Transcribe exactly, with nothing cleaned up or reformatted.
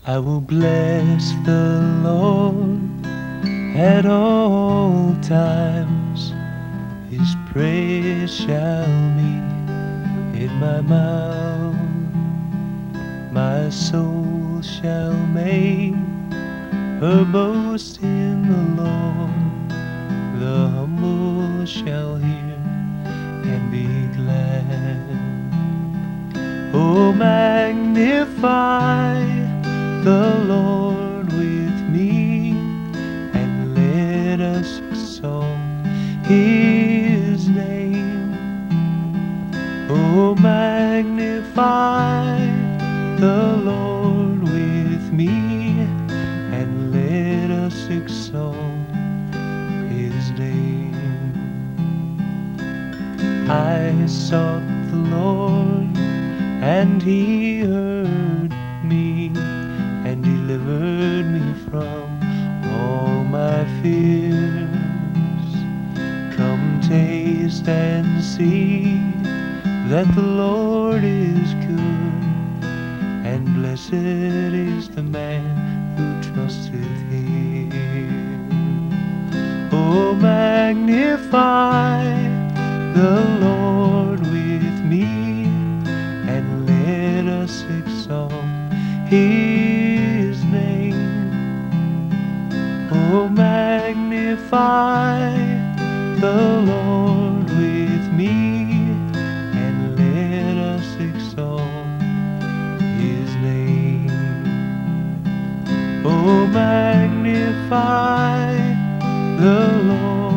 I will bless the Lord at all times. His praise shall be in my mouth. My soul shall make her boast in the Lord. The humble shall hear and be glad. Oh, magnify the Lord with me, and let us exalt His name. Oh, magnify the Lord with me, and let us exalt His name. I sought the Lord, and He heard me, and delivered me from all my fears. Come taste and see that the Lord is good, and blessed is the man who trusteth Him. Oh, magnify the Lord with me, and let us exalt His name. Oh, magnify the Lord with me, and let us exalt His name. Oh, magnify the Lord